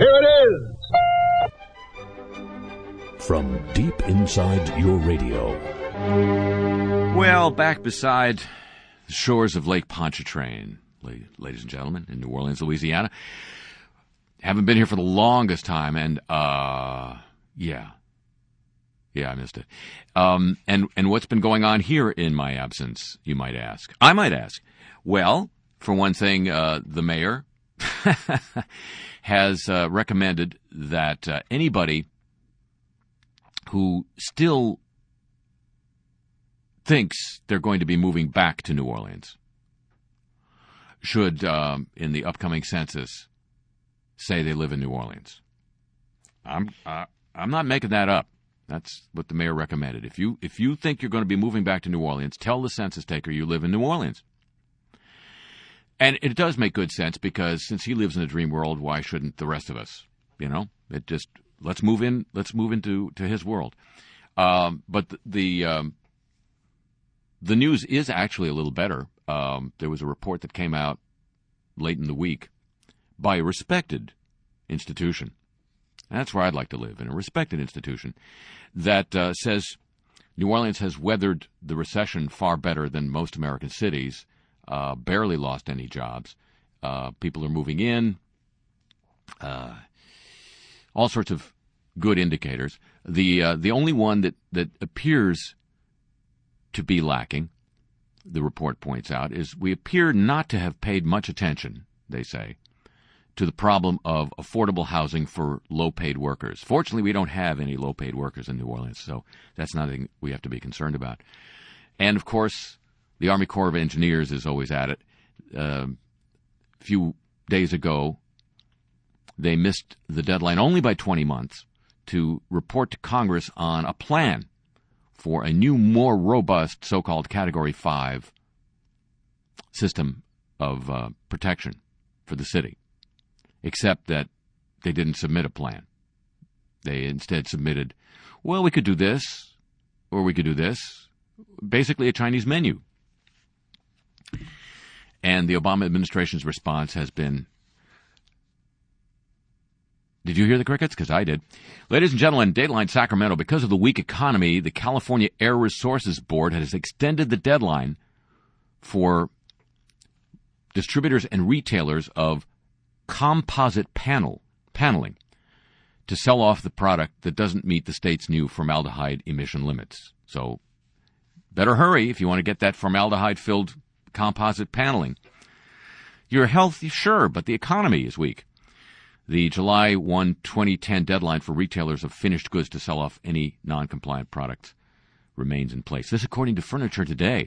Here it is. From deep inside your radio. Well, back beside the shores of Lake Pontchartrain, ladies and gentlemen, in New Orleans, Louisiana. Haven't been here for the longest time, and, yeah, I missed it. And what's been going on here in my absence, you might ask? I might ask. Well, for one thing, the mayor has recommended that anybody who still thinks they're going to be moving back to New Orleans should, in the upcoming census, say they live in New Orleans. I'm not making that up. That's what the mayor recommended. If you think you're going to be moving back to New Orleans, tell the census taker you live in New Orleans. And it does make good sense because since he lives in a dream world, why shouldn't the rest of us? You know, it just let's move into his world. But the news is actually a little better. There was a report that came out late in the week by a respected institution. That's where I'd like to live, in a respected institution that says New Orleans has weathered the recession far better than most American cities, barely lost any jobs. People are moving in, all sorts of good indicators. The only one that appears to be lacking, the report points out, is we appear not to have paid much attention, they say, to the problem of affordable housing for low-paid workers. Fortunately, we don't have any low-paid workers in New Orleans, so that's nothing we have to be concerned about. And, of course, the Army Corps of Engineers is always at it. A few days ago, they missed the deadline only by 20 months to report to Congress on a plan for a new, more robust so-called Category 5 system of protection for the city, except that they didn't submit a plan. They instead submitted, well, we could do this, or we could do this, basically a Chinese menu. And the Obama administration's response has been, did you hear the crickets? Because I did. Ladies and gentlemen, Dateline Sacramento, because of the weak economy, the California Air Resources Board has extended the deadline for distributors and retailers of composite paneling to sell off the product that doesn't meet the state's new formaldehyde emission limits. So better hurry if you want to get that formaldehyde-filled composite paneling. Your health, sure, but the economy is weak. The July 1, 2010 deadline for retailers of finished goods to sell off any non-compliant products remains in place. This according to Furniture Today.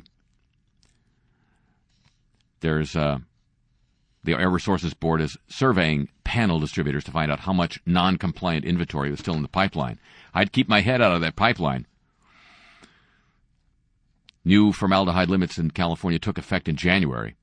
There's the Air Resources Board is surveying panel distributors to find out how much non-compliant inventory was still in the pipeline. I'd keep my head out of that pipeline. New formaldehyde limits in California took effect in January,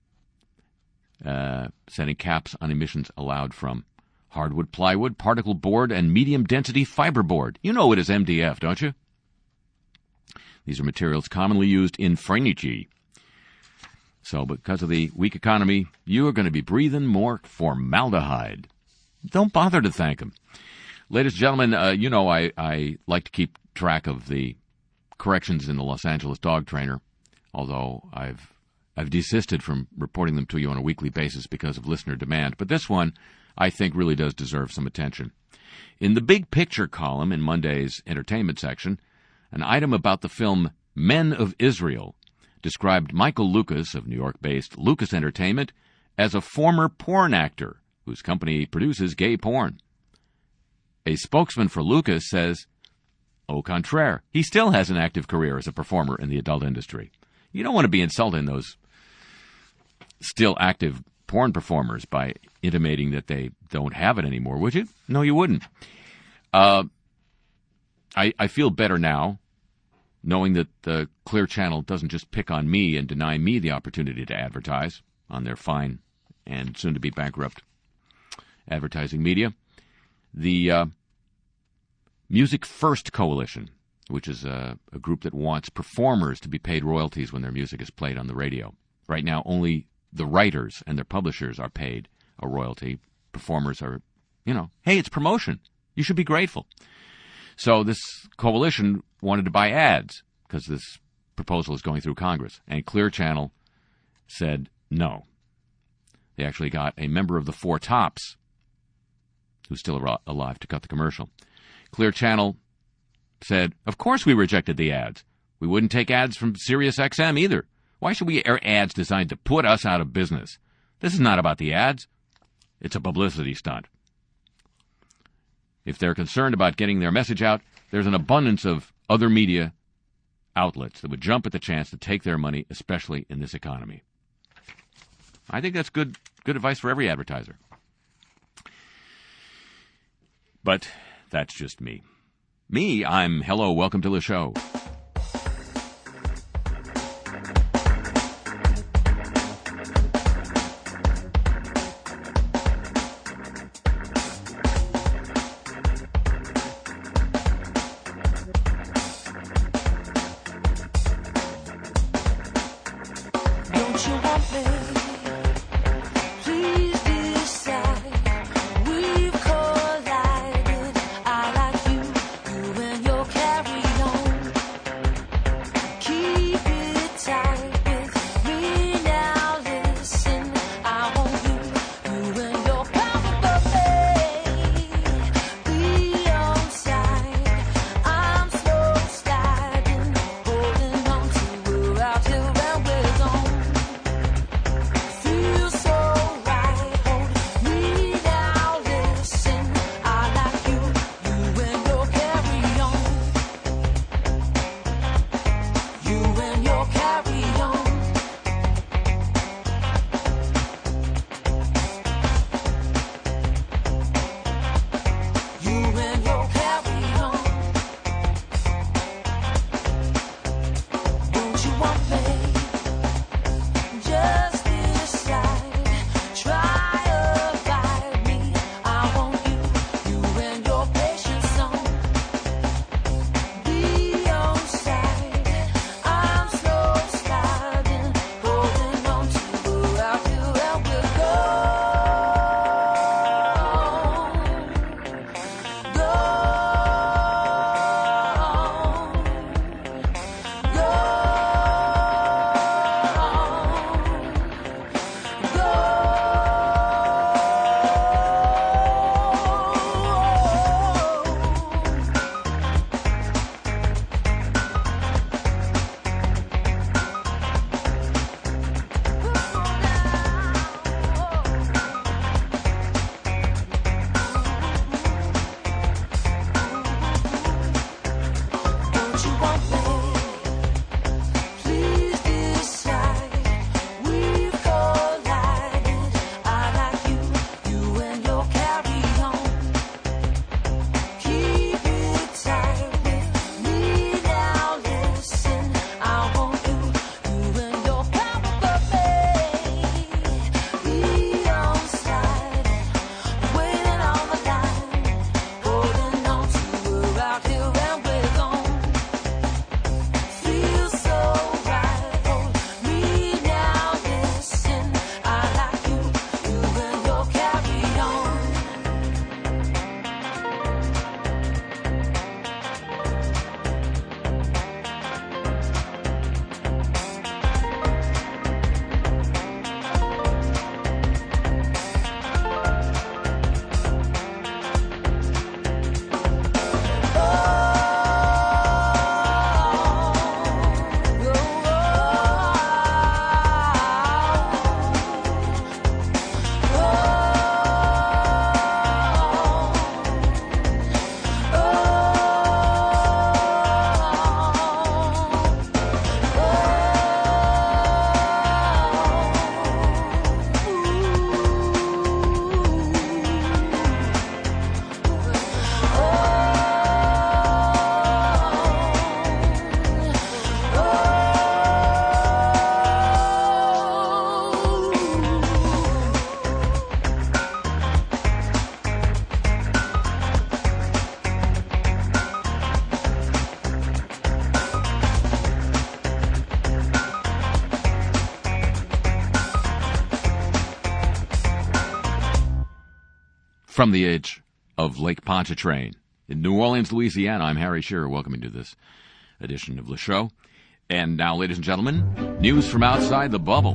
setting caps on emissions allowed from hardwood, plywood, particle board, and medium-density fiberboard. You know it as MDF, don't you? These are materials commonly used in furniture. So because of the weak economy, you are going to be breathing more formaldehyde. Don't bother to thank them. Ladies and gentlemen, you know I like to keep track of the corrections in the Los Angeles dog trainer, although I've desisted from reporting them to you on a weekly basis because of listener demand. But this one, I think, really does deserve some attention. In the Big Picture column in Monday's entertainment section, an item about the film Men of Israel described Michael Lucas of New York-based Lucas Entertainment as a former porn actor whose company produces gay porn. A spokesman for Lucas says, au contraire, he still has an active career as a performer in the adult industry. You don't want to be insulting those still active porn performers by intimating that they don't have it anymore, would you? No, you wouldn't. I feel better now, knowing that the Clear Channel doesn't just pick on me and deny me the opportunity to advertise on their fine and soon-to-be bankrupt advertising media. The Music First Coalition, which is a group that wants performers to be paid royalties when their music is played on the radio. Right now, only the writers and their publishers are paid a royalty. Performers are Hey, it's promotion. You should be grateful. So this coalition wanted to buy ads because this proposal is going through Congress. And Clear Channel said no. They actually got a member of the Four Tops, who's still alive, to cut the commercial. Clear Channel said, of course we rejected the ads. We wouldn't take ads from Sirius XM either. Why should we air ads designed to put us out of business? This is not about the ads. It's a publicity stunt. If they're concerned about getting their message out, there's an abundance of other media outlets that would jump at the chance to take their money, especially in this economy. I think that's good advice for every advertiser. But that's just me. I'm hello, welcome to the show. From the edge of Lake Pontchartrain in New Orleans, Louisiana, I'm Harry Shearer, welcoming to this edition of the show. And now, ladies and gentlemen, news from outside the bubble.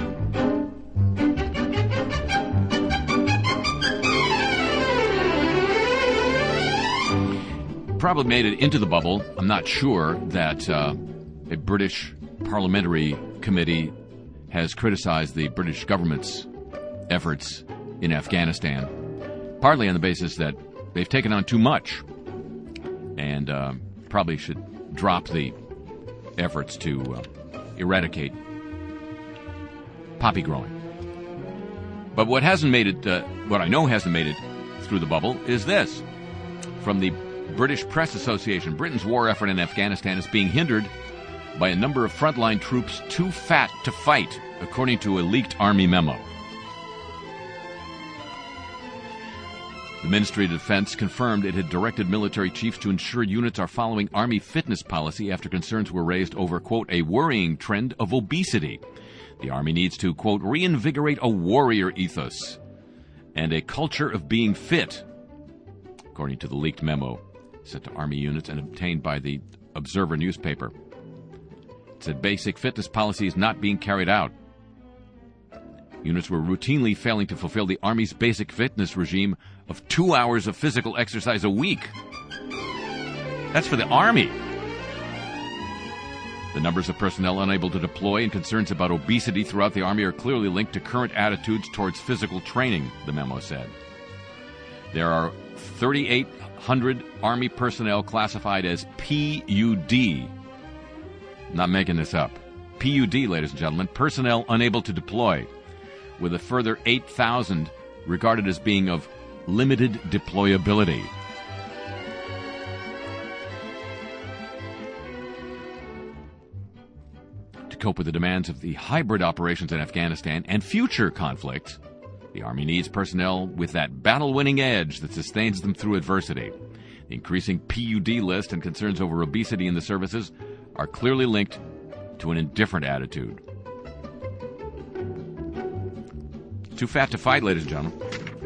Probably made it into the bubble. I'm not sure that a British parliamentary committee has criticized the British government's efforts in Afghanistan, partly on the basis that they've taken on too much and probably should drop the efforts to eradicate poppy growing. But what hasn't made it, what I know hasn't made it through the bubble is this. From the British Press Association, Britain's war effort in Afghanistan is being hindered by a number of frontline troops too fat to fight, according to a leaked Army memo. The Ministry of Defense confirmed it had directed military chiefs to ensure units are following Army fitness policy after concerns were raised over, quote, a worrying trend of obesity. The Army needs to, quote, reinvigorate a warrior ethos and a culture of being fit, according to the leaked memo sent to Army units and obtained by the Observer newspaper. It said basic fitness policy is not being carried out. Units were routinely failing to fulfill the Army's basic fitness regime of 2 hours of physical exercise a week. That's for the Army. The numbers of personnel unable to deploy and concerns about obesity throughout the Army are clearly linked to current attitudes towards physical training, the memo said. There are 3,800 Army personnel classified as PUD. Not making this up. PUD, ladies and gentlemen, personnel unable to deploy, with a further 8,000 regarded as being of limited deployability. To cope with the demands of the hybrid operations in Afghanistan and future conflicts, the Army needs personnel with that battle-winning edge that sustains them through adversity. The increasing PUD list and concerns over obesity in the services are clearly linked to an indifferent attitude. Too fat to fight, ladies and gentlemen.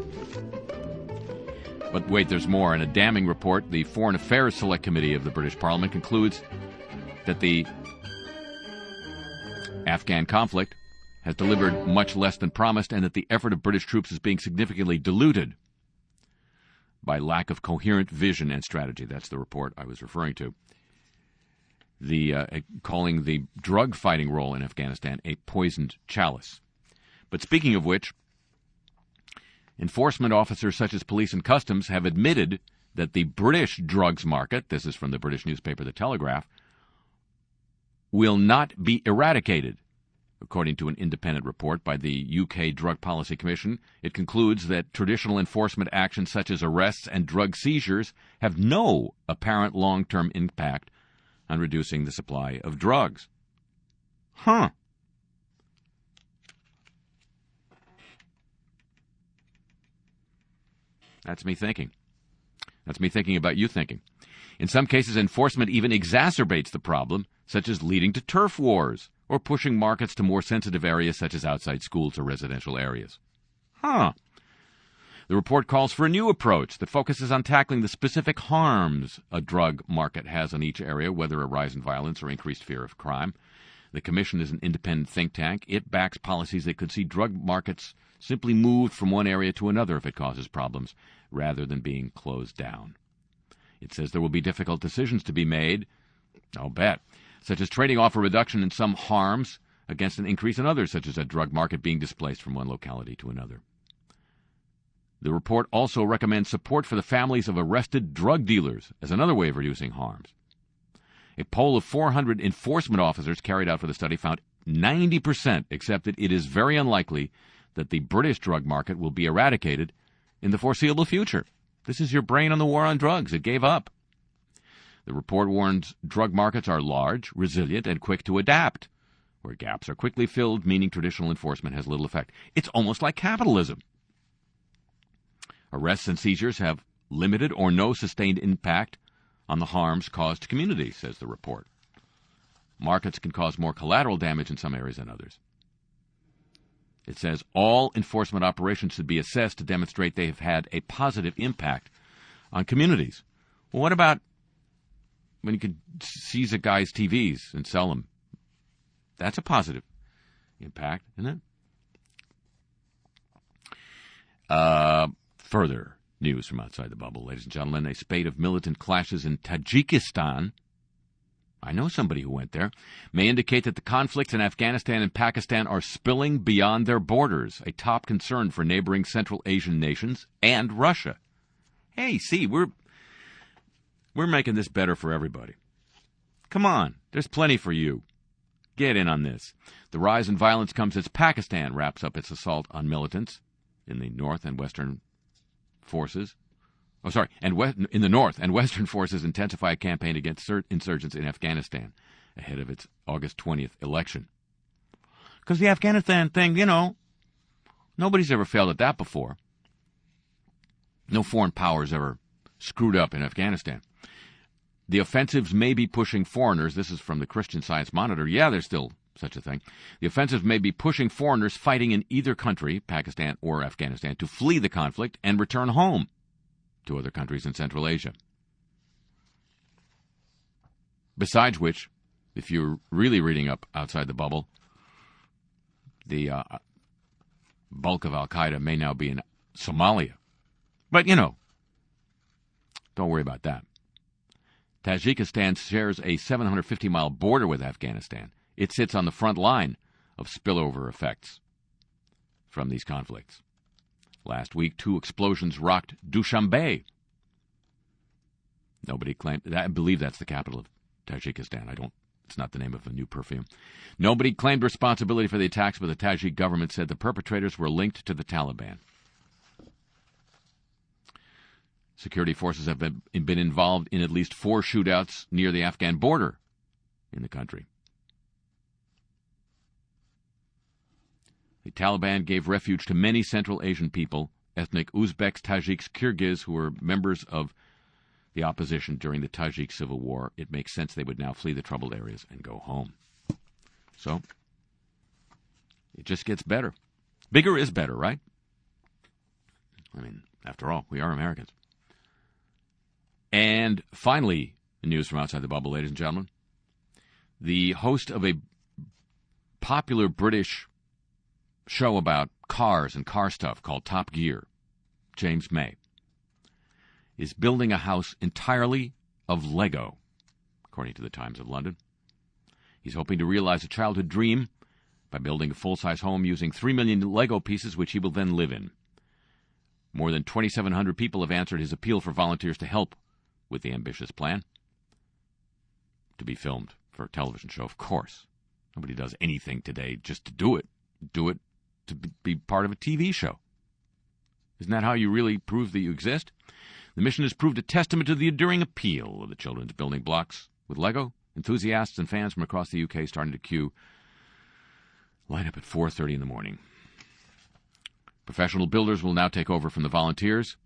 But wait, there's more. In a damning report, the Foreign Affairs Select Committee of the British Parliament concludes that the Afghan conflict has delivered much less than promised and that the effort of British troops is being significantly diluted by lack of coherent vision and strategy. That's the report I was referring to. Calling the drug-fighting role in Afghanistan a poisoned chalice. But speaking of which, enforcement officers such as police and customs have admitted that the British drugs market, this is from the British newspaper The Telegraph, will not be eradicated. According to an independent report by the UK Drug Policy Commission, it concludes that traditional enforcement actions such as arrests and drug seizures have no apparent long-term impact on reducing the supply of drugs. That's me thinking. That's me thinking about you thinking. In some cases, enforcement even exacerbates the problem, such as leading to turf wars or pushing markets to more sensitive areas such as outside schools or residential areas. The report calls for a new approach that focuses on tackling the specific harms a drug market has on each area, whether a rise in violence or increased fear of crime. The Commission is an independent think tank. It backs policies that could see drug markets simply moved from one area to another if it causes problems, rather than being closed down. It says there will be difficult decisions to be made, I'll bet, such as trading off a reduction in some harms against an increase in others, such as a drug market being displaced from one locality to another. The report also recommends support for the families of arrested drug dealers as another way of reducing harms. A poll of 400 enforcement officers carried out for the study found 90% accept that it is very unlikely that the British drug market will be eradicated in the foreseeable future. This is your brain on the war on drugs. It gave up. The report warns drug markets are large, resilient, and quick to adapt. Where gaps are quickly filled, meaning traditional enforcement has little effect. It's almost like capitalism. Arrests and seizures have limited or no sustained impact on the harms caused to communities, says the report. Markets can cause more collateral damage in some areas than others. It says all enforcement operations should be assessed to demonstrate they have had a positive impact on communities. Well, what about when you could seize a guy's TVs and sell them? That's a positive impact, isn't it? Further news from outside the bubble, ladies and gentlemen. A spate of militant clashes in Tajikistan, I know somebody who went there, may indicate that the conflicts in Afghanistan and Pakistan are spilling beyond their borders, a top concern for neighboring Central Asian nations and Russia. Hey, see, we're making this better for everybody. Come on, there's plenty for you. Get in on this. The rise in violence comes as Pakistan wraps up its assault on militants in the north and western forces. In the north, and Western forces intensify a campaign against insurgents in Afghanistan ahead of its August 20th election. Because the Afghanistan thing, nobody's ever failed at that before. No foreign powers ever screwed up in Afghanistan. The offensives may be pushing foreigners. This is from the Christian Science Monitor. Yeah, there's still such a thing. The offensives may be pushing foreigners fighting in either country, Pakistan or Afghanistan, to flee the conflict and return home to other countries in Central Asia. Besides which, if you're really reading up outside the bubble, the bulk of Al-Qaeda may now be in Somalia. But, don't worry about that. Tajikistan shares a 750-mile border with Afghanistan. It sits on the front line of spillover effects from these conflicts. Last week, 2 explosions rocked Dushanbe. Nobody claimed... I believe that's the capital of Tajikistan. It's not the name of a new perfume. Nobody claimed responsibility for the attacks, but the Tajik government said the perpetrators were linked to the Taliban. Security forces have been involved in at least 4 shootouts near the Afghan border in the country. The Taliban gave refuge to many Central Asian people, ethnic Uzbeks, Tajiks, Kyrgyz, who were members of the opposition during the Tajik civil war. It makes sense they would now flee the troubled areas and go home. So, it just gets better. Bigger is better, right? After all, we are Americans. And finally, the news from outside the bubble, ladies and gentlemen. The host of a popular British show about cars and car stuff called Top Gear, James May, is building a house entirely of Lego, according to the Times of London. He's hoping to realize a childhood dream by building a full-size home using 3 million Lego pieces, which he will then live in. More than 2,700 people have answered his appeal for volunteers to help with the ambitious plan. To be filmed for a television show, of course. Nobody does anything today just to do it. Do it to be part of a TV show. Isn't that how you really prove that you exist? The mission has proved a testament to the enduring appeal of the children's building blocks. With Lego, enthusiasts and fans from across the UK starting to queue line up at 4:30 in the morning. Professional builders will now take over from the volunteers.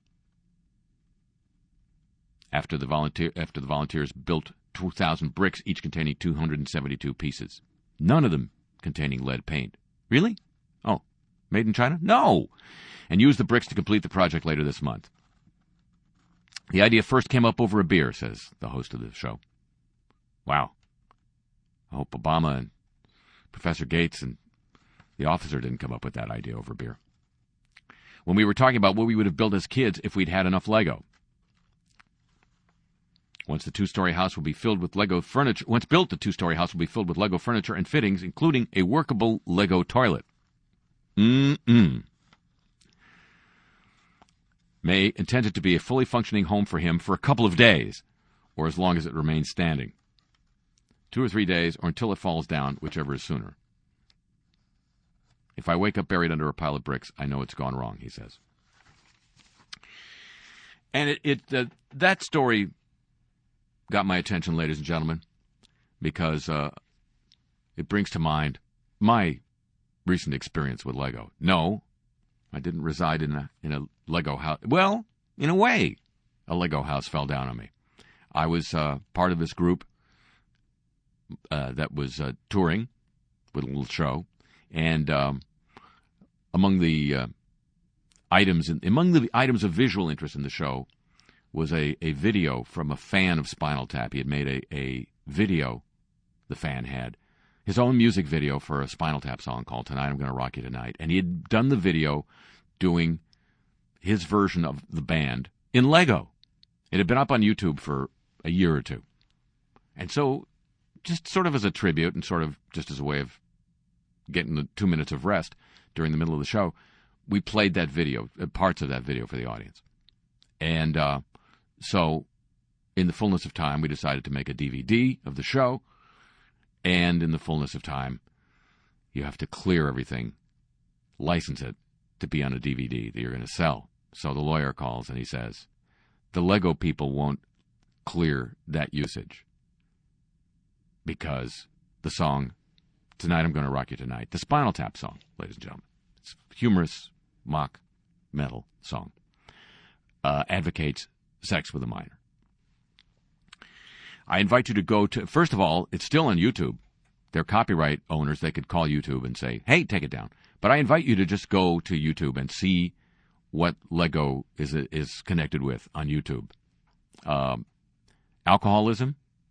After the volunteers built 2,000 bricks, each containing 272 pieces. None of them containing lead paint. Really? Oh, made in China? No! And used the bricks to complete the project later this month. The idea first came up over a beer, says the host of the show. Wow. I hope Obama and Professor Gates and the officer didn't come up with that idea over beer. When we were talking about what we would have built as kids if we'd had enough Lego. Once the 2-story house will be filled with Lego furniture. Once built, the 2-story house will be filled with Lego furniture and fittings, including a workable Lego toilet. May intended to be a fully functioning home for him for a couple of days, or as long as it remains standing. 2 or 3 days, or until it falls down, whichever is sooner. If I wake up buried under a pile of bricks, I know it's gone wrong, he says. And that story got my attention, ladies and gentlemen, because it brings to mind my recent experience with Lego. No, I didn't reside in a Lego house. Well, in a way, a Lego house fell down on me. I was part of this group that was touring with a little show, and among the items of visual interest in the show was a video from a fan of Spinal Tap. He had made a video, the fan had, his own music video for a Spinal Tap song called Tonight I'm Gonna Rock You Tonight. And he had done the video doing his version of the band in Lego. It had been up on YouTube for a year or two. And so, just sort of as a tribute and sort of just as a way of getting the 2 minutes of rest during the middle of the show, we played that video, parts of that video for the audience. And so, in the fullness of time, we decided to make a DVD of the show. And in the fullness of time, you have to clear everything, license it to be on a DVD that you're going to sell. So the lawyer calls and he says, the Lego people won't clear that usage because the song, Tonight I'm Gonna Rock You Tonight, the Spinal Tap song, ladies and gentlemen, it's a humorous, mock, metal song, advocates sex with a minor. I invite you to go to, first of all, it's still on YouTube. They're copyright owners. They could call YouTube and say, hey, take it down. But I invite you to just go to YouTube and see what Lego is connected with on YouTube. Alcoholism,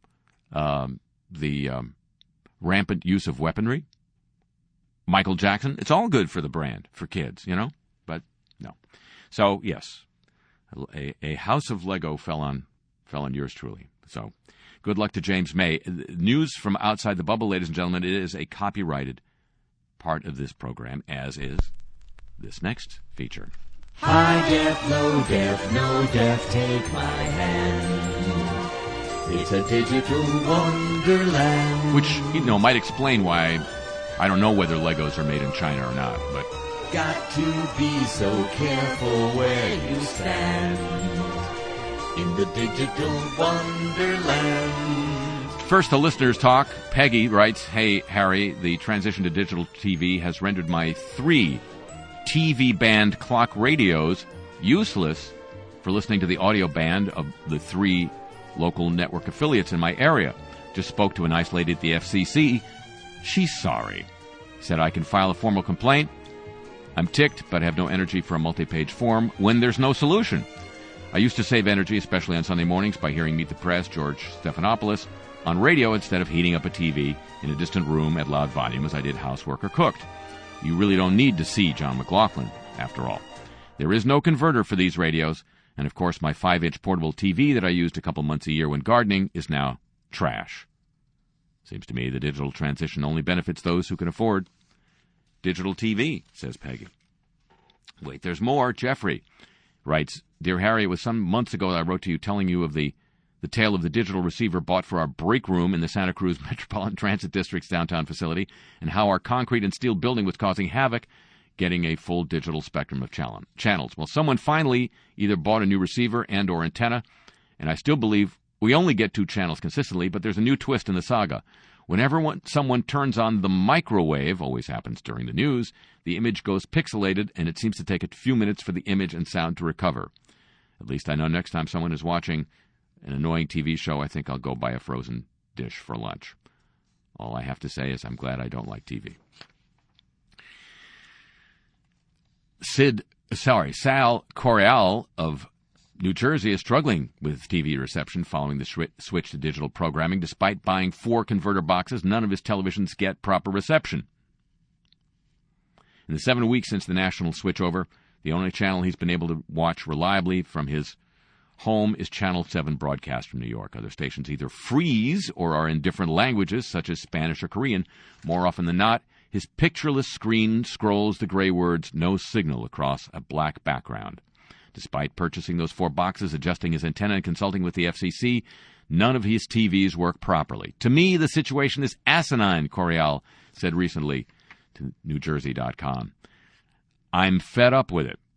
the rampant use of weaponry, Michael Jackson. It's all good for the brand, for kids, you know? But no. So, yes, a house of Lego fell on yours truly. So, good luck to James May. News from outside the bubble, ladies and gentlemen, it is a copyrighted part of this program, as is this next feature. High def, low def, no def, take my hand. It's a digital wonderland. Which, might explain why I don't know whether Legos are made in China or not, but... Got to be so careful where you stand in the digital wonderland. First, the listeners talk. Peggy writes, hey, Harry, the transition to digital TV has rendered my 3 TV band clock radios useless for listening to the audio band of the 3 local network affiliates in my area. Just spoke to a nice lady at the FCC. She's sorry. Said I can file a formal complaint. I'm ticked, but have no energy for a multi-page form when there's no solution. I used to save energy, especially on Sunday mornings, by hearing Meet the Press, George Stephanopoulos, on radio instead of heating up a TV in a distant room at loud volume as I did housework or cooked. You really don't need to see John McLaughlin, after all. There is no converter for these radios, and of course my 5-inch portable TV that I used a couple months a year when gardening is now trash. Seems to me the digital transition only benefits those who can afford digital TV, says Peggy. Wait, there's more. Jeffrey writes, Dear Harry, it was some months ago that I wrote to you telling you of the tale of the digital receiver bought for our break room in the Santa Cruz Metropolitan Transit District's downtown facility, and how our concrete and steel building was causing havoc getting a full digital spectrum of channels. Well, someone finally either bought a new receiver and or antenna, and I still believe we only get 2 channels consistently, but there's a new twist in the saga. Whenever someone turns on the microwave, always happens during the news, the image goes pixelated, and it seems to take a few minutes for the image and sound to recover. At least I know next time someone is watching an annoying TV show, I think I'll go buy a frozen dish for lunch. All I have to say is I'm glad I don't like TV. Sal Coreal of New Jersey is struggling with TV reception following the switch to digital programming. Despite buying 4 converter boxes, none of his televisions get proper reception. In the 7 weeks since the national switchover, the only channel he's been able to watch reliably from his home is Channel 7 broadcast from New York. Other stations either freeze or are in different languages, such as Spanish or Korean. More often than not, his pictureless screen scrolls the gray words, no signal, across a black background. Despite purchasing those 4 boxes, adjusting his antenna, and consulting with the FCC, none of his TVs work properly. To me, the situation is asinine, Coreal said recently to NewJersey.com. I'm fed up with it.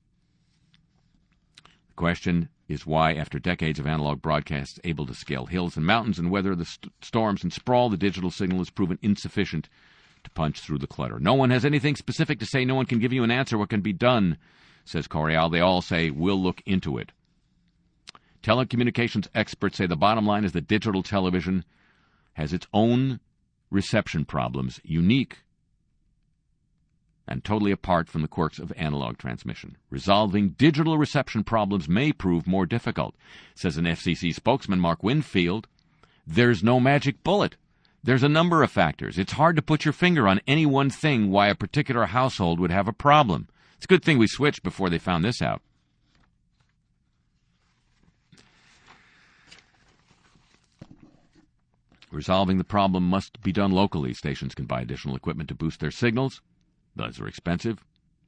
The question is why, after decades of analog broadcasts able to scale hills and mountains and weather the storms and sprawl, the digital signal has proven insufficient to punch through the clutter. No one has anything specific to say. No one can give you an answer what can be done, says Coreal. They all say, we'll look into it. Telecommunications experts say the bottom line is that digital television has its own reception problems, unique and totally apart from the quirks of analog transmission. Resolving digital reception problems may prove more difficult, says an FCC spokesman, Mark Winfield. There's no magic bullet. There's a number of factors. It's hard to put your finger on any one thing why a particular household would have a problem. It's a good thing we switched before they found this out. Resolving the problem must be done locally. Stations can buy additional equipment to boost their signals. Those are expensive.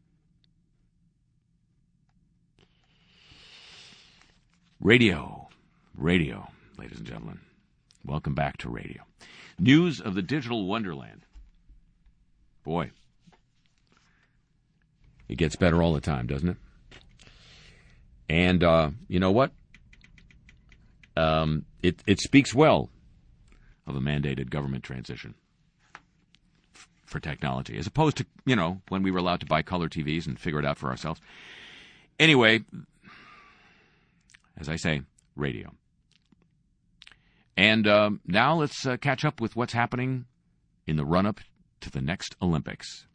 Radio, ladies and gentlemen. Welcome back to radio. News of the digital wonderland. Boy, it gets better all the time, doesn't it? And you know what? It speaks well of a mandated government transition for technology, as opposed to, when we were allowed to buy color TVs and figure it out for ourselves. Anyway, as I say, radio. And now let's catch up with what's happening in the run-up to the next Olympics.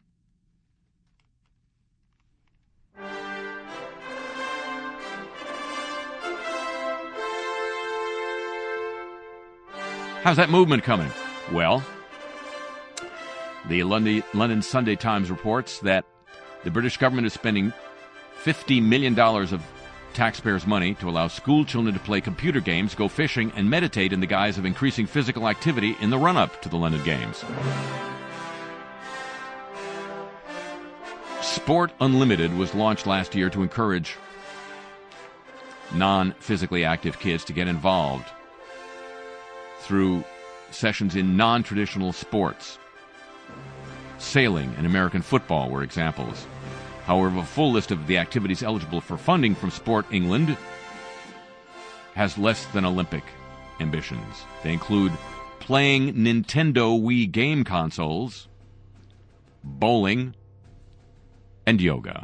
How's that movement coming? Well, the London Sunday Times reports that the British government is spending $50 million of taxpayers' money to allow school children to play computer games, go fishing, and meditate in the guise of increasing physical activity in the run-up to the London Games. Sport Unlimited was launched last year to encourage non-physically active kids to get involved through sessions in non-traditional sports. Sailing and American football were examples. However, a full list of the activities eligible for funding from Sport England has less than Olympic ambitions. They include playing Nintendo Wii game consoles, bowling, and yoga.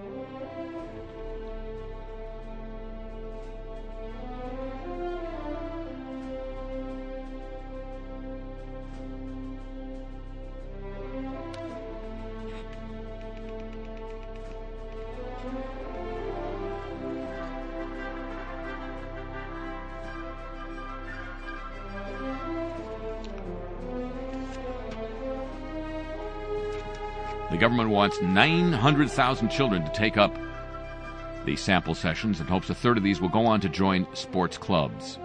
The government wants 900,000 children to take up the sample sessions and hopes a third of these will go on to join sports clubs.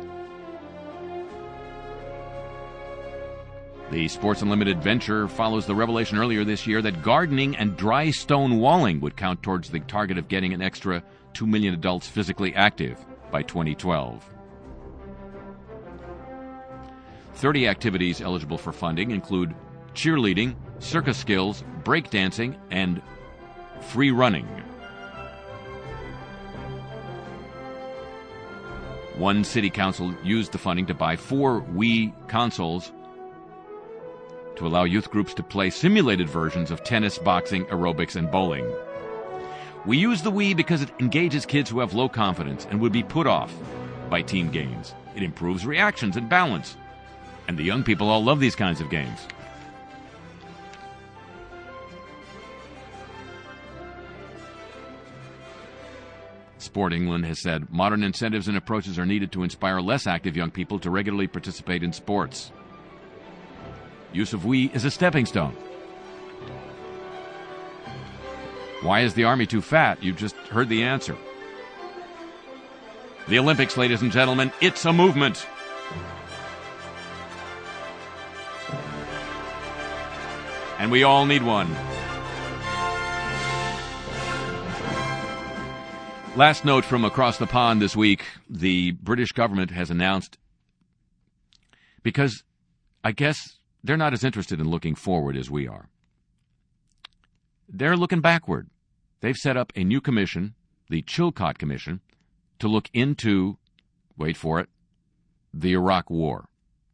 The Sports Unlimited venture follows the revelation earlier this year that gardening and dry stone walling would count towards the target of getting an extra 2 million adults physically active by 2012. 30 activities eligible for funding include cheerleading, circus skills, breakdancing, and free running. One city council used the funding to buy 4 Wii consoles to allow youth groups to play simulated versions of tennis, boxing, aerobics, and bowling. We use the Wii because it engages kids who have low confidence and would be put off by team games. It improves reactions and balance. And the young people all love these kinds of games. Sport England has said modern incentives and approaches are needed to inspire less active young people to regularly participate in sports. Use of Wii is a stepping stone. Why is the Army too fat? You just heard the answer. The Olympics, ladies and gentlemen, it's a movement. And we all need one. Last note from across the pond this week, the British government has announced, because I guess they're not as interested in looking forward as we are. They're looking backward. They've set up a new commission, the Chilcot Commission, to look into, wait for it, the Iraq War.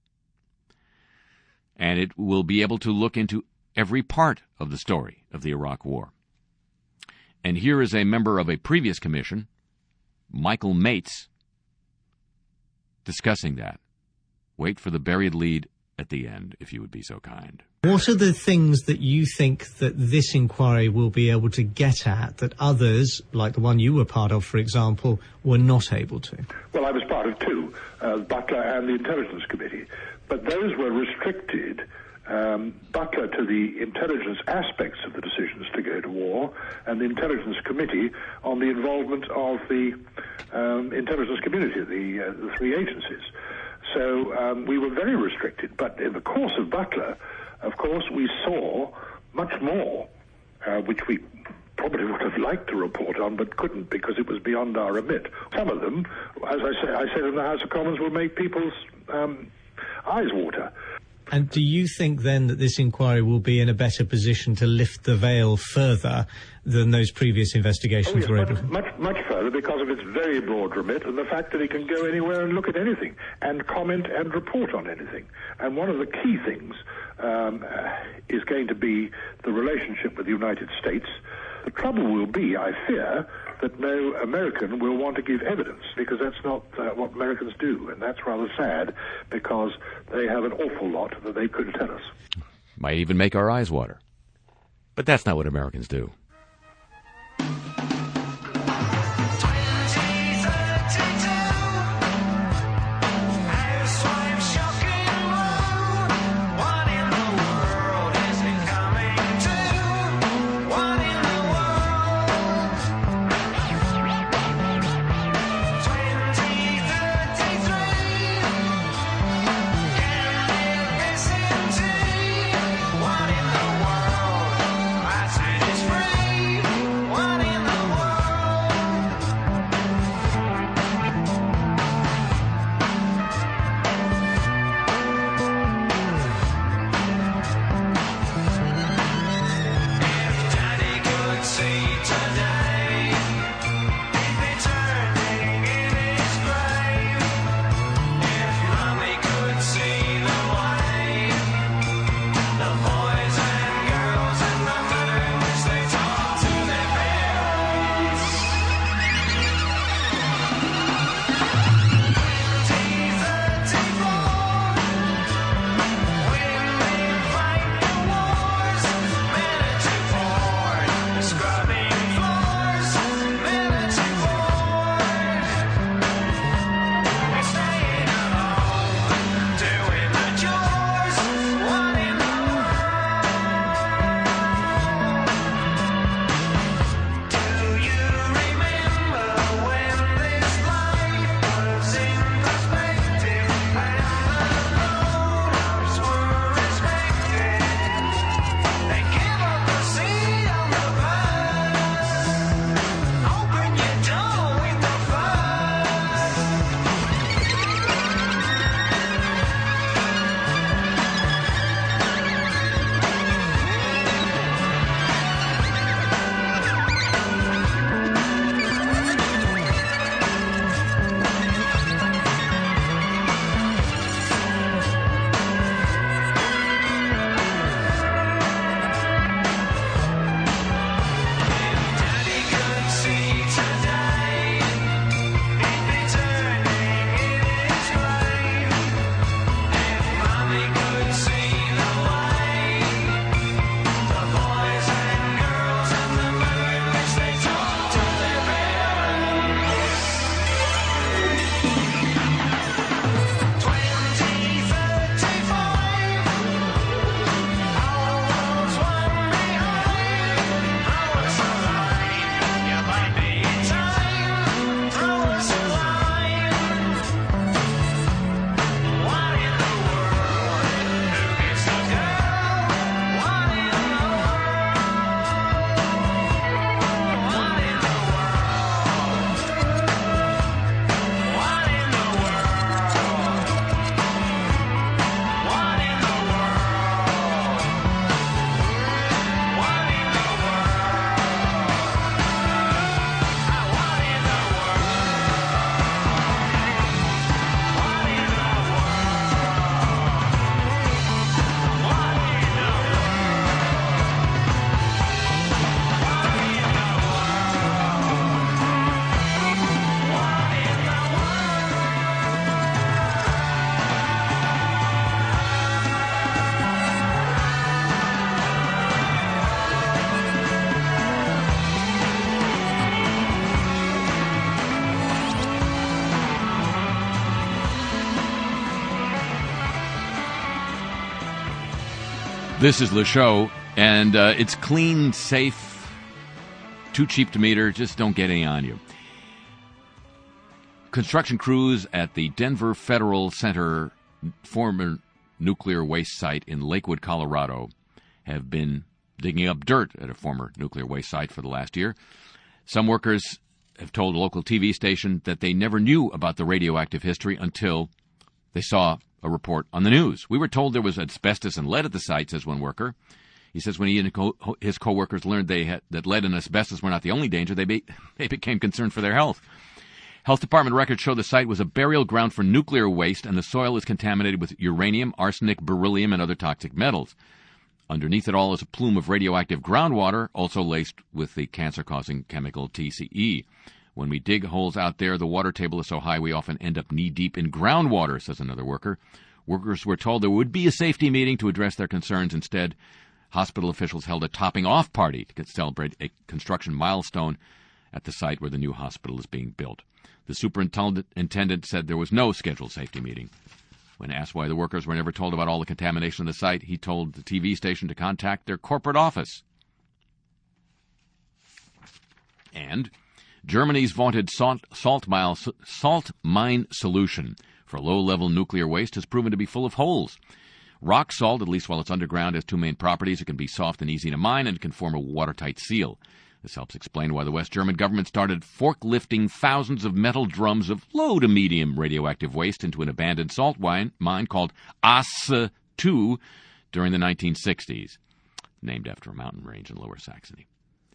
And it will be able to look into every part of the story of the Iraq War. And here is a member of a previous commission, Michael Mates, discussing that. Wait for the buried lead at the end, if you would be so kind. What are the things that you think that this inquiry will be able to get at that others, like the one you were part of, for example, were not able to? Well, I was part of two, Butler and the Intelligence Committee, but those were restricted, Butler to the intelligence aspects of the decisions to go to war, and the Intelligence Committee on the involvement of the intelligence community, the three agencies. So we were very restricted, but in the course of Butler, of course, we saw much more, which we probably would have liked to report on, but couldn't because it was beyond our remit. Some of them, as I said in the House of Commons, will make people's eyes water. And do you think then that this inquiry will be in a better position to lift the veil further than those previous investigations were able to? Much further, because of its very broad remit and the fact that it can go anywhere and look at anything and comment and report on anything. And one of the key things is going to be the relationship with the United States. The trouble will be, I fear, that no American will want to give evidence, because that's not what Americans do, and that's rather sad, because they have an awful lot that they could tell us. Might even make our eyes water. But that's not what Americans do. What in the world? I said it's free. This is Le Show, and it's clean, safe, too cheap to meter. Just don't get any on you. Construction crews at the Denver Federal Center former nuclear waste site in Lakewood, Colorado, have been digging up dirt at a former nuclear waste site for the last year. Some workers have told a local TV station that they never knew about the radioactive history until they saw a report on the news. We were told there was asbestos and lead at the site, says one worker. He says when he and his co-workers learned that lead and asbestos were not the only danger, they became concerned for their health. Health Department records show the site was a burial ground for nuclear waste, and the soil is contaminated with uranium, arsenic, beryllium, and other toxic metals. Underneath it all is a plume of radioactive groundwater, also laced with the cancer-causing chemical TCE. When we dig holes out there, the water table is so high we often end up knee-deep in groundwater, says another worker. Workers were told there would be a safety meeting to address their concerns. Instead, hospital officials held a topping-off party to celebrate a construction milestone at the site where the new hospital is being built. The superintendent said there was no scheduled safety meeting. When asked why the workers were never told about all the contamination of the site, he told the TV station to contact their corporate office. And Germany's vaunted salt mine solution for low-level nuclear waste has proven to be full of holes. Rock salt, at least while it's underground, has two main properties. It can be soft and easy to mine, and it can form a watertight seal. This helps explain why the West German government started forklifting thousands of metal drums of low to medium radioactive waste into an abandoned salt mine called Asse II during the 1960s, named after a mountain range in Lower Saxony.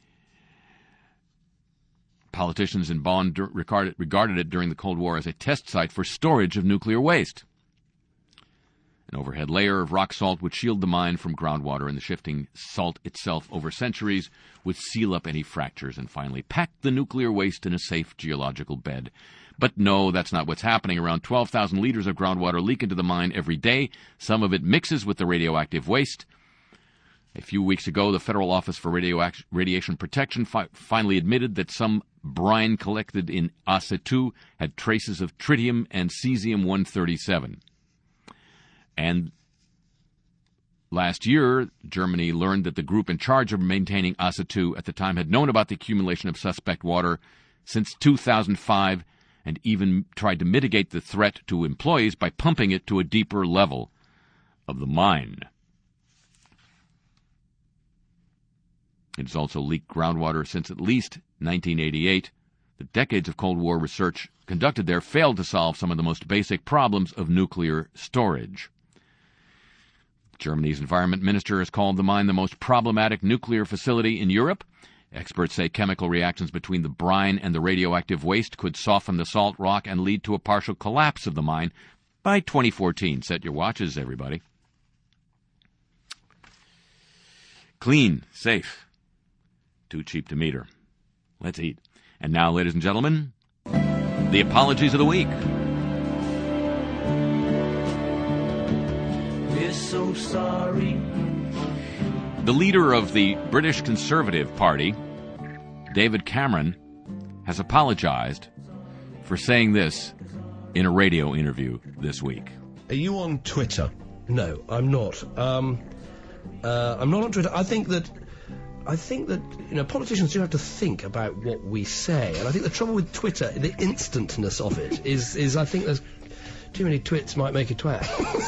Politicians in Bonn regarded it during the Cold War as a test site for storage of nuclear waste. An overhead layer of rock salt would shield the mine from groundwater, and the shifting salt itself over centuries would seal up any fractures and finally pack the nuclear waste in a safe geological bed. But no, that's not what's happening. Around 12,000 liters of groundwater leak into the mine every day. Some of it mixes with the radioactive waste. A few weeks ago, the Federal Office for Radiation Protection finally admitted that some brine collected in Asse II had traces of tritium and cesium-137. And last year, Germany learned that the group in charge of maintaining Asse II at the time had known about the accumulation of suspect water since 2005 and even tried to mitigate the threat to employees by pumping it to a deeper level of the mine. It has also leaked groundwater since at least 1988. The decades of Cold War research conducted there failed to solve some of the most basic problems of nuclear storage. Germany's environment minister has called the mine the most problematic nuclear facility in Europe. Experts say chemical reactions between the brine and the radioactive waste could soften the salt rock and lead to a partial collapse of the mine by 2014. Set your watches, everybody. Clean, safe, too cheap to meter. Let's eat. And now, ladies and gentlemen, the apologies of the week. We're so sorry. The leader of the British Conservative Party, David Cameron, has apologized for saying this in a radio interview this week. Are you on Twitter? No, I'm not. I'm not on Twitter. I think that politicians do have to think about what we say, and I think the trouble with Twitter, the instantness of it, is I think there's too many twits might make a twat.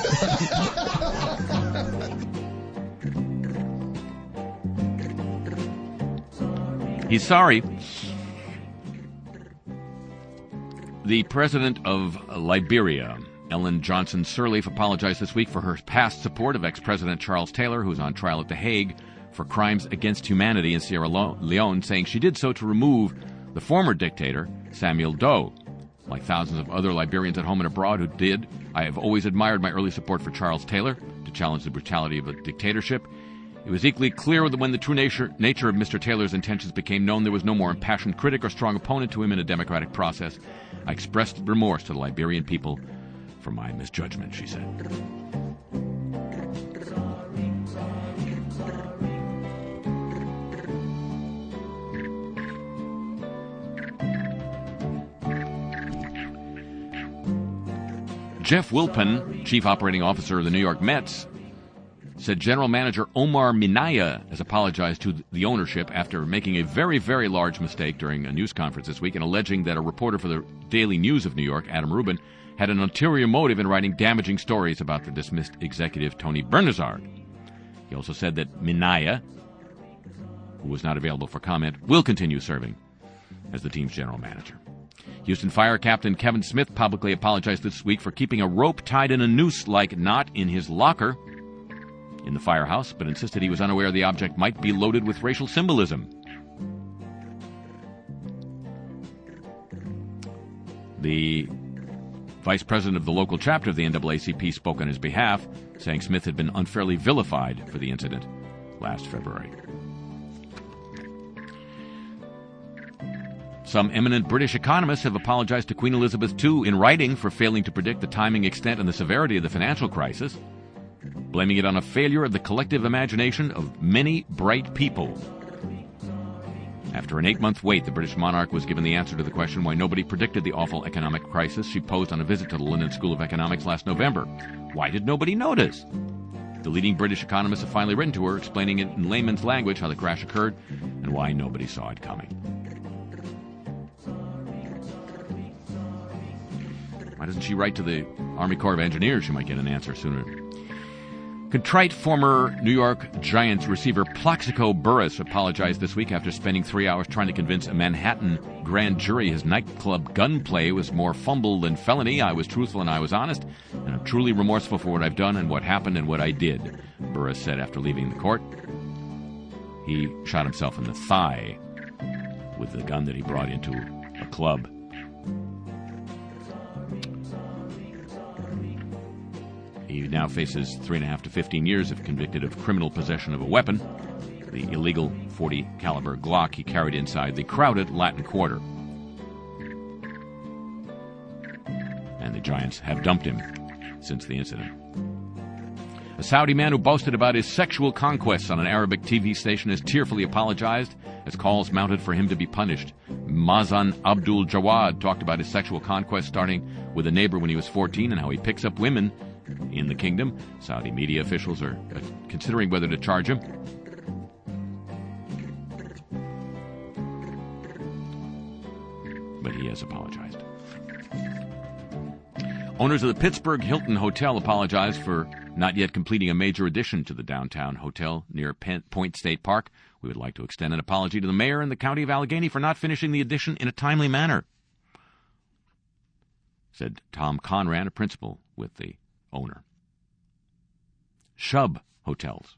He's sorry. The president of Liberia, Ellen Johnson Sirleaf, apologized this week for her past support of ex-President Charles Taylor, who's on trial at The Hague for crimes against humanity in Sierra Leone, saying she did so to remove the former dictator, Samuel Doe. Like thousands of other Liberians at home and abroad who did, I have always admired my early support for Charles Taylor to challenge the brutality of a dictatorship. It was equally clear that when the true nature of Mr. Taylor's intentions became known, there was no more impassioned critic or strong opponent to him in a democratic process. I expressed remorse to the Liberian people for my misjudgment, she said. Jeff Wilpon, chief operating officer of the New York Mets, said General Manager Omar Minaya has apologized to the ownership after making a very, very large mistake during a news conference this week and alleging that a reporter for the Daily News of New York, Adam Rubin, had an ulterior motive in writing damaging stories about the dismissed executive Tony Bernazard. He also said that Minaya, who was not available for comment, will continue serving as the team's general manager. Houston Fire Captain Kevin Smith publicly apologized this week for keeping a rope tied in a noose-like knot in his locker in the firehouse, but insisted he was unaware the object might be loaded with racial symbolism. The vice president of the local chapter of the NAACP spoke on his behalf, saying Smith had been unfairly vilified for the incident last February. Some eminent British economists have apologized to Queen Elizabeth II in writing for failing to predict the timing, extent, and the severity of the financial crisis, blaming it on a failure of the collective imagination of many bright people. After an 8-month wait, the British monarch was given the answer to the question why nobody predicted the awful economic crisis she posed on a visit to the London School of Economics last November. Why did nobody notice? The leading British economists have finally written to her, explaining it in layman's language how the crash occurred and why nobody saw it coming. Why doesn't she write to the Army Corps of Engineers? She might get an answer sooner. Contrite former New York Giants receiver Plaxico Burress apologized this week after spending 3 hours trying to convince a Manhattan grand jury his nightclub gunplay was more fumble than felony. I was truthful and I was honest, and I'm truly remorseful for what I've done and what happened and what I did, Burress said after leaving the court. He shot himself in the thigh with the gun that he brought into a club. He now faces 3.5 to 15 years if convicted of criminal possession of a weapon, the illegal .40 caliber Glock he carried inside the crowded Latin Quarter. And the Giants have dumped him since the incident. A Saudi man who boasted about his sexual conquests on an Arabic TV station has tearfully apologized as calls mounted for him to be punished. Mazan Abdul Jawad talked about his sexual conquest starting with a neighbor when he was 14 and how he picks up women in the kingdom. Saudi media officials are considering whether to charge him. But he has apologized. Owners of the Pittsburgh Hilton Hotel apologized for not yet completing a major addition to the downtown hotel near Point State Park. We would like to extend an apology to the mayor and the county of Allegheny for not finishing the addition in a timely manner, said Tom Conran, a principal with the owner. Shub Hotels.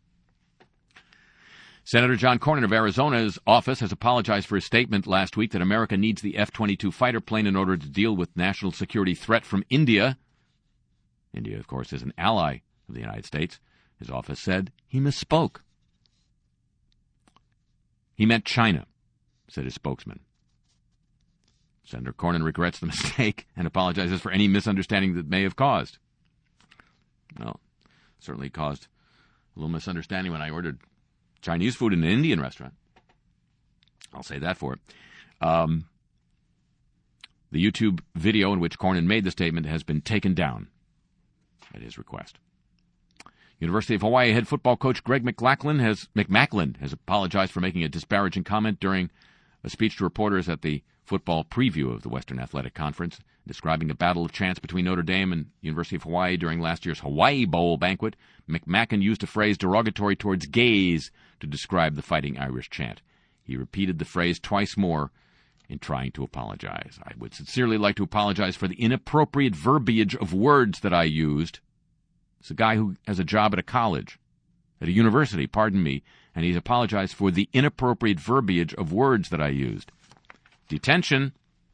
Senator John Cornyn of Arizona's office has apologized for his statement last week that America needs the F-22 fighter plane in order to deal with national security threat from India. India, of course, is an ally of the United States. His office said he misspoke. He meant China, said his spokesman. Senator Cornyn regrets the mistake and apologizes for any misunderstanding that may have caused. Well, certainly caused a little misunderstanding when I ordered Chinese food in an Indian restaurant. I'll say that for it. The YouTube video in which Cornyn made the statement has been taken down at his request. University of Hawaii head football coach Greg McLachlan has apologized for making a disparaging comment during a speech to reporters at the football preview of the Western Athletic Conference, describing a battle of chants between Notre Dame and University of Hawaii during last year's Hawaii Bowl banquet. McMacken used a phrase derogatory towards gays to describe the Fighting Irish chant. He repeated the phrase twice more in trying to apologize. I would sincerely like to apologize for the inappropriate verbiage of words that I used. It's a guy who has a job at a college, at a university, and he's apologized for the inappropriate verbiage of words that I used. Detention.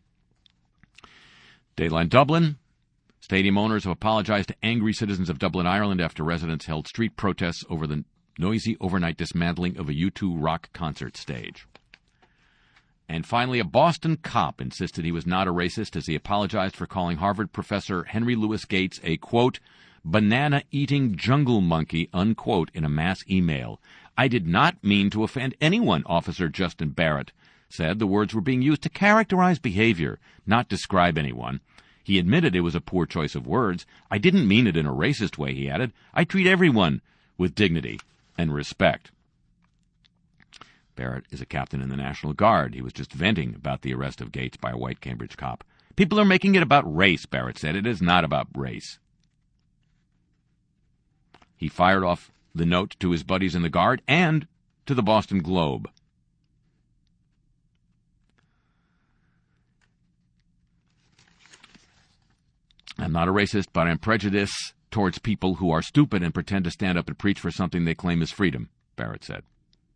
Dayline Dublin. Stadium owners have apologized to angry citizens of Dublin, Ireland, after residents held street protests over the noisy overnight dismantling of a U2 rock concert stage. And finally, a Boston cop insisted he was not a racist as he apologized for calling Harvard professor Henry Louis Gates a, quote, banana-eating jungle monkey, unquote, in a mass email. I did not mean to offend anyone, Officer Justin Barrett said. The words were being used to characterize behavior, not describe anyone. He admitted it was a poor choice of words. I didn't mean it in a racist way, he added. I treat everyone with dignity and respect. Barrett is a captain in the National Guard. He was just venting about the arrest of Gates by a white Cambridge cop. People are making it about race, Barrett said. It is not about race. He fired off the note to his buddies in the Guard and to the Boston Globe. I'm not a racist, but I'm prejudiced towards people who are stupid and pretend to stand up and preach for something they claim is freedom, Barrett said.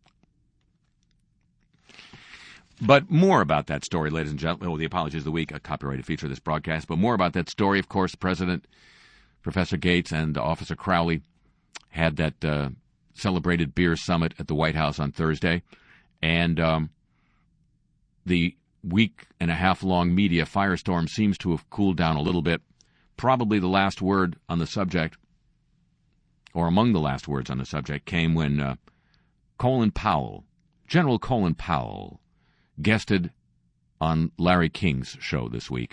But more about that story, ladies and gentlemen. The Apologies of the Week, a copyrighted feature of this broadcast. But more about that story, of course, President, Professor Gates, and Officer Crowley had that celebrated beer summit at the White House on Thursday. And the week-and-a-half-long media firestorm seems to have cooled down a little bit. Probably the last word on the subject, or among the last words on the subject, came when General Colin Powell, guested on Larry King's show this week.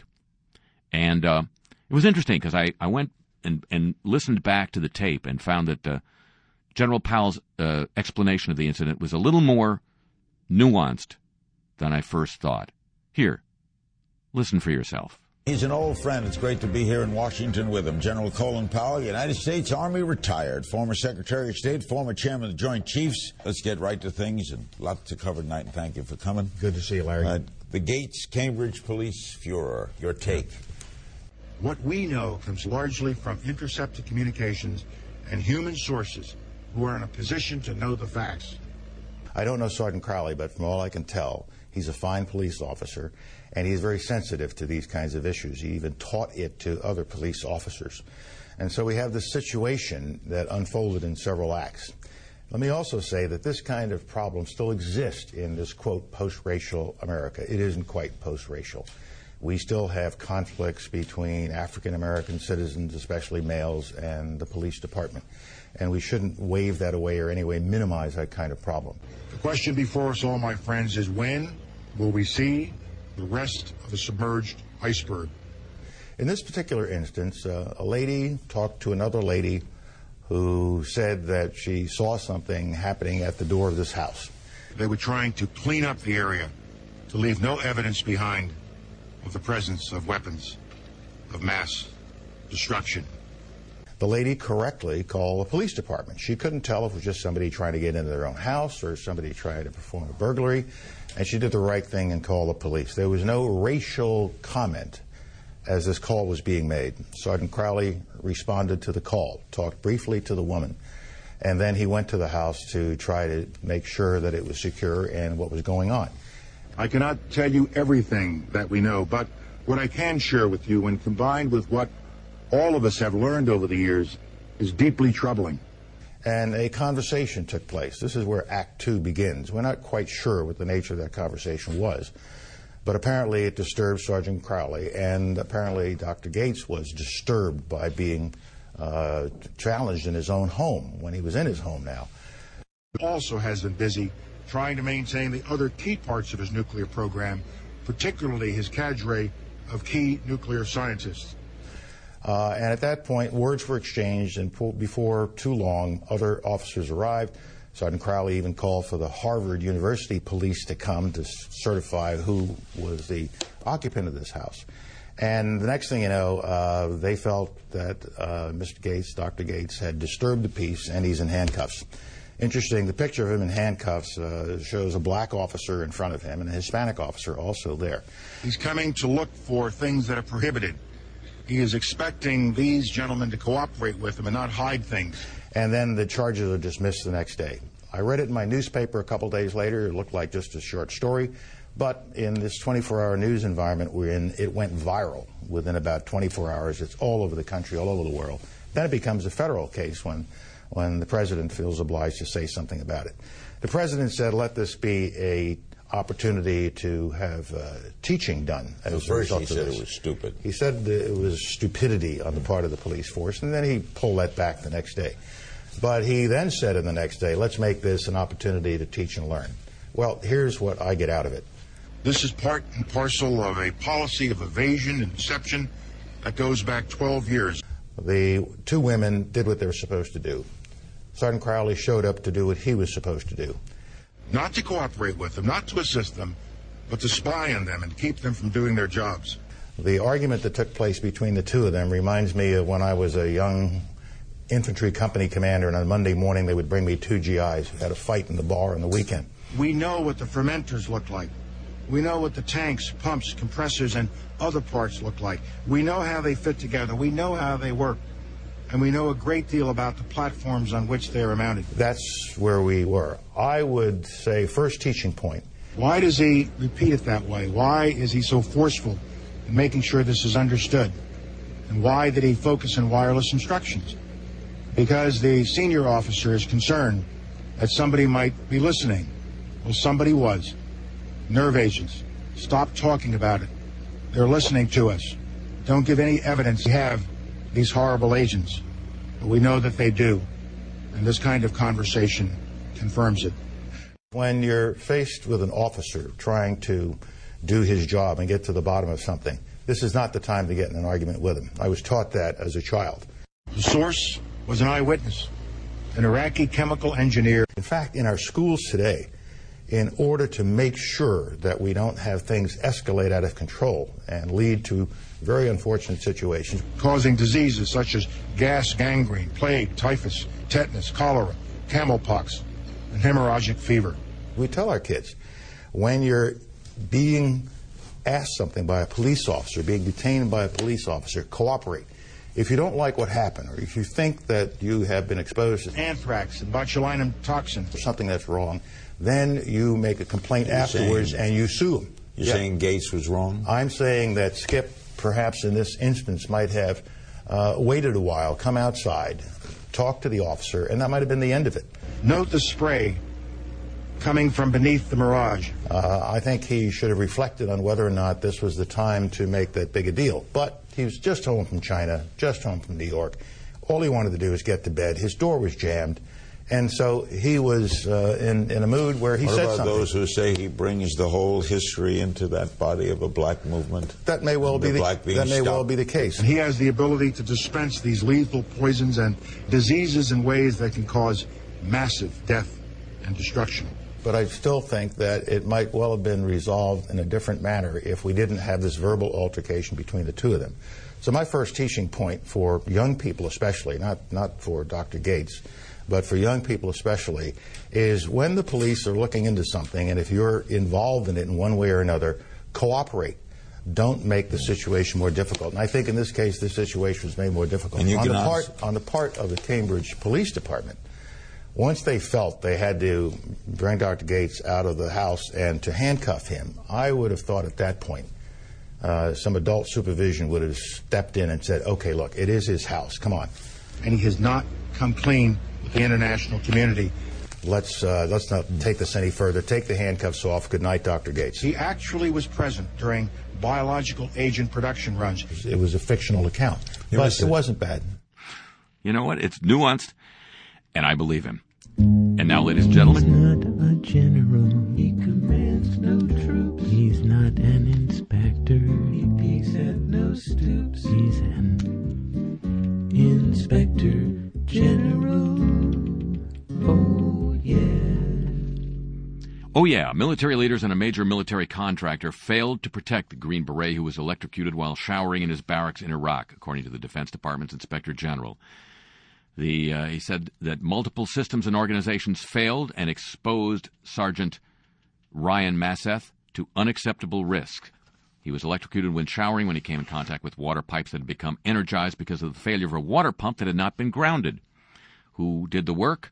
And it was interesting because I went and listened back to the tape and found that General Powell's explanation of the incident was a little more nuanced than I first thought. Here, listen for yourself. He's an old friend. It's great to be here in Washington with him. General Colin Powell, United States Army retired, former Secretary of State, former Chairman of the Joint Chiefs. Let's get right to things, and lots to cover tonight, and thank you for coming. Good to see you, Larry. The Gates-Cambridge police furor, your take. What we know comes largely from intercepted communications and human sources who are in a position to know the facts. I don't know Sergeant Crowley, but from all I can tell, he's a fine police officer, and he's very sensitive to these kinds of issues. He even taught it to other police officers. And so we have this situation that unfolded in several acts. Let me also say that this kind of problem still exists in this, quote, post-racial America. It isn't quite post-racial. We still have conflicts between African-American citizens, especially males, and the police department. And we shouldn't wave that away or anyway minimize that kind of problem. The question before us all, my friends, is when will we see the rest of the submerged iceberg? In this particular instance, a lady talked to another lady who said that she saw something happening at the door of this house. They were trying to clean up the area, to leave no evidence behind of the presence of weapons of mass destruction. The lady correctly called the police department. She couldn't tell if it was just somebody trying to get into their own house or somebody trying to perform a burglary, and she did the right thing and called the police. There was no racial comment as this call was being made. Sergeant Crowley responded to the call, talked briefly to the woman, and then he went to the house to try to make sure that it was secure and what was going on. I cannot tell you everything that we know, but what I can share with you, when combined with what all of us have learned over the years, is deeply troubling. And a conversation took place. This is where Act 2 begins. We're not quite sure what the nature of that conversation was, but apparently it disturbed Sergeant Crowley, and apparently Dr. Gates was disturbed by being challenged in his own home when he was in his home now. He also has been busy trying to maintain the other key parts of his nuclear program, particularly his cadre of key nuclear scientists. And at that point, words were exchanged, and before too long, other officers arrived. Sergeant Crowley even called for the Harvard University police to come to certify who was the occupant of this house. And the next thing you know, they felt that Mr. Gates, Dr. Gates, had disturbed the peace, and he's in handcuffs. Interesting, the picture of him in handcuffs shows a black officer in front of him and a Hispanic officer also there. He's coming to look for things that are prohibited. He is expecting these gentlemen to cooperate with him and not hide things. And then the charges are dismissed the next day. I read it in my newspaper a couple days later. It looked like just a short story. But in this 24-hour news environment we're in, it went viral within about 24 hours. It's all over the country, all over the world. Then it becomes a federal case when the president feels obliged to say something about it. The president said, let this be a opportunity to have teaching done. As a result he said it was stupid. He said that it was stupidity on the part of the police force, and then he pulled that back the next day. But he then said in the next day, let's make this an opportunity to teach and learn. Well, here's what I get out of it. This is part and parcel of a policy of evasion and deception that goes back 12 years. The two women did what they were supposed to do. Sergeant Crowley showed up to do what he was supposed to do. Not to cooperate with them, not to assist them, but to spy on them and keep them from doing their jobs. The argument that took place between the two of them reminds me of when I was a young infantry company commander, and on Monday morning they would bring me 2 GIs who had a fight in the bar on the weekend. We know what the fermenters look like. We know what the tanks, pumps, compressors, and other parts look like. We know how they fit together. We know how they work. And we know a great deal about the platforms on which they are mounted. That's where we were. I would say first teaching point. Why does he repeat it that way? Why is he so forceful in making sure this is understood? And why did he focus on wireless instructions? Because the senior officer is concerned that somebody might be listening. Well, somebody was. Nerve agents. Stop talking about it. They're listening to us. Don't give any evidence we have these horrible agents. But we know that they do. And this kind of conversation confirms it. When you're faced with an officer trying to do his job and get to the bottom of something, this is not the time to get in an argument with him. I was taught that as a child. The source was an eyewitness, an Iraqi chemical engineer. In fact, in our schools today, in order to make sure that we don't have things escalate out of control and lead to very unfortunate situations, causing diseases such as gas gangrene, plague, typhus, tetanus, cholera, camelpox, and hemorrhagic fever. We tell our kids, when you're being asked something by a police officer, being detained by a police officer, cooperate. If you don't like what happened, or if you think that you have been exposed to anthrax and botulinum toxin, or something that's wrong, then you make a complaint afterwards and you sue him. You're saying Gates was wrong? I'm saying that Skip, perhaps in this instance, might have waited a while, come outside, talk to the officer, and that might have been the end of it. Note the spray coming from beneath the Mirage. I think he should have reflected on whether or not this was the time to make that big a deal. But he was just home from China, just home from New York. All he wanted to do was get to bed. His door was jammed. And so he was in a mood where he said something. What about those who say he brings the whole history into that body of a black movement? That may well be the case. And he has the ability to dispense these lethal poisons and diseases in ways that can cause massive death and destruction. But I still think that it might well have been resolved in a different manner if we didn't have this verbal altercation between the two of them. So my first teaching point for young people especially, not for Dr. Gates, but for young people especially, is when the police are looking into something, and if you're involved in it in one way or another, cooperate. Don't make the situation more difficult. And I think in this case, the situation was made more difficult. And on the part of the Cambridge Police Department, once they felt they had to bring Dr. Gates out of the house and to handcuff him, I would have thought at that point some adult supervision would have stepped in and said, okay, look, it is his house. Come on. And he has not come clean with the international community. Let's not take this any further. Take the handcuffs off. Good night, Dr. Gates. He actually was present during biological agent production runs. It was a fictional account, but it wasn't bad. You know what? It's nuanced, and I believe him. And now, ladies and gentlemen. He's not a general. He commands no troops. He's not an inspector. He peeks at no stoops. He's an inspector general. Oh, yeah. Oh, yeah. Military leaders and a major military contractor failed to protect the Green Beret who was electrocuted while showering in his barracks in Iraq, according to the Defense Department's Inspector General. He said that multiple systems and organizations failed and exposed Sergeant Ryan Masseth to unacceptable risk. He was electrocuted when showering when he came in contact with water pipes that had become energized because of the failure of a water pump that had not been grounded. Who did the work?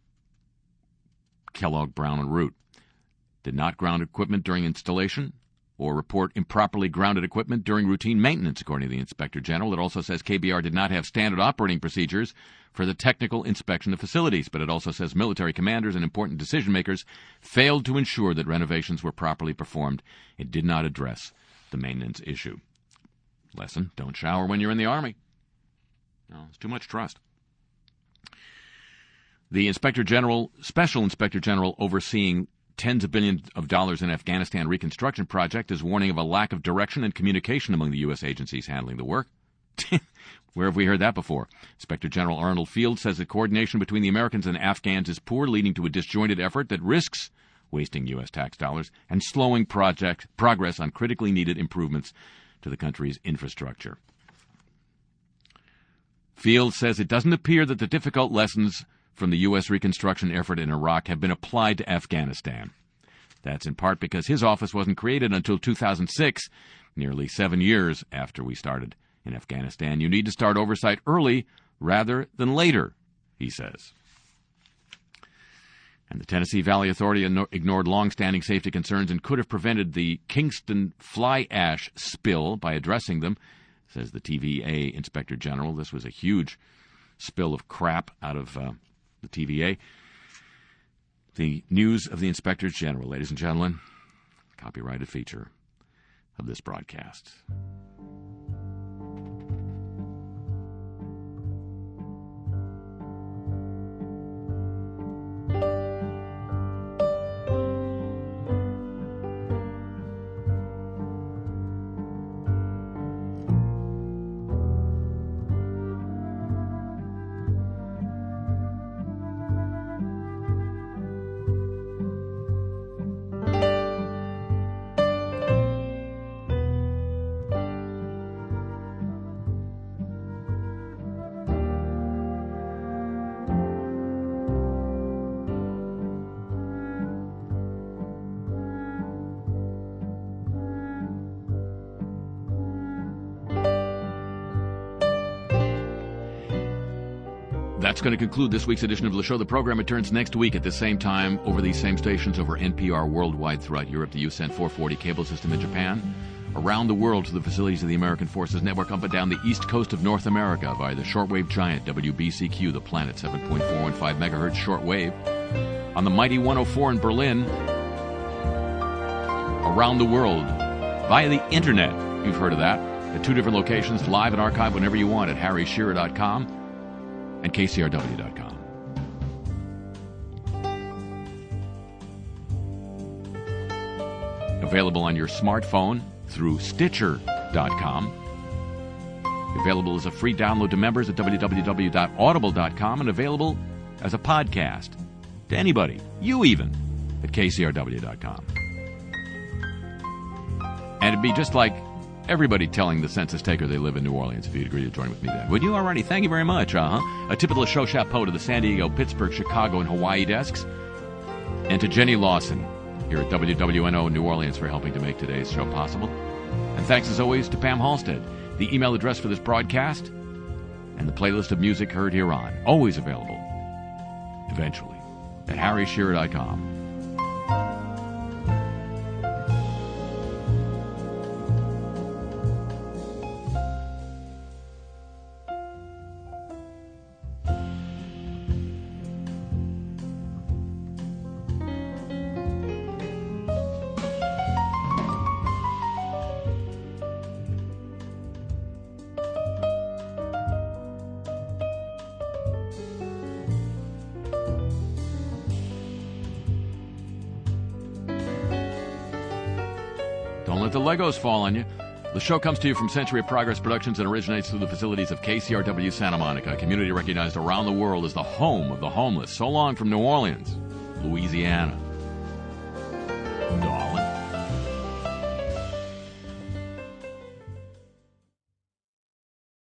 Kellogg, Brown, and Root. Did not ground equipment during installation or report improperly grounded equipment during routine maintenance, according to the Inspector General. It also says KBR did not have standard operating procedures for the technical inspection of facilities, but it also says military commanders and important decision-makers failed to ensure that renovations were properly performed. It did not address the maintenance issue. Lesson, don't shower when you're in the Army. No, it's too much trust. The Inspector General, Special Inspector General overseeing tens of billions of dollars in Afghanistan reconstruction project is warning of a lack of direction and communication among the U.S. agencies handling the work. Where have we heard that before? Inspector General Arnold Field says that coordination between the Americans and Afghans is poor, leading to a disjointed effort that risks wasting U.S. tax dollars and slowing progress on critically needed improvements to the country's infrastructure. Field says it doesn't appear that the difficult lessons from the U.S. reconstruction effort in Iraq have been applied to Afghanistan. That's in part because his office wasn't created until 2006, nearly 7 years after we started in Afghanistan. You need to start oversight early rather than later, he says. And the Tennessee Valley Authority ignored long-standing safety concerns and could have prevented the Kingston fly ash spill by addressing them, says the TVA Inspector General. This was a huge spill of crap out of the TVA. The news of the Inspector General, ladies and gentlemen, copyrighted feature of this broadcast. That's going to conclude this week's edition of the show. The program returns next week at the same time over these same stations over NPR worldwide throughout Europe, the USEN 440 cable system in Japan, around the world to the facilities of the American Forces Network up and down the east coast of North America via the shortwave giant WBCQ, the Planet 7.415 megahertz shortwave, on the mighty 104 in Berlin, around the world via the Internet. You've heard of that. At 2 different locations, live and archived whenever you want at harryshearer.com. and KCRW.com. Available on your smartphone through Stitcher.com. Available as a free download to members at www.audible.com, and available as a podcast to anybody, you even, at KCRW.com. And it'd be just like everybody telling the census taker they live in New Orleans, if you'd agree to join with me then. Would you? Alrighty, thank you very much. A tip of the show chapeau to the San Diego, Pittsburgh, Chicago, and Hawaii desks, and to Jenny Lawson here at WWNO in New Orleans for helping to make today's show possible. And thanks as always to Pam Halstead. The email address for this broadcast and the playlist of music heard here on, always available, eventually, at harryshearer.com. Don't let the Legos fall on you. The show comes to you from Century of Progress Productions and originates through the facilities of KCRW Santa Monica, a community recognized around the world as the home of the homeless. So long from New Orleans, Louisiana.